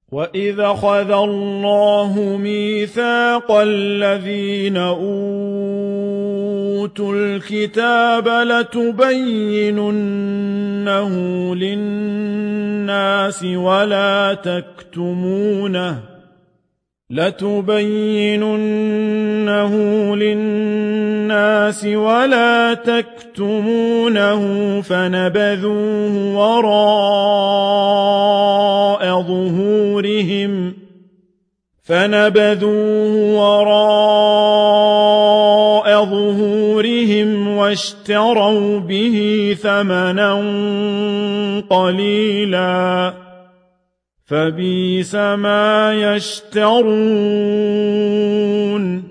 وَإِذْ أَخَذَ اللَّهُ مِيثَاقَ الَّذِينَ أُوتُوا الْكِتَابَ لَتُبَيِّنُنَّهُ لِلنَّاسِ وَلَا تَكْتُمُونَهُ فَنَبَذُوهُ وَرَاءَ ظُهُورِهِمْ وَاشْتَرَوْا بِهِ ثَمَنًا قَلِيلًا فَبِئْسَ مَا يَشْتَرُونَ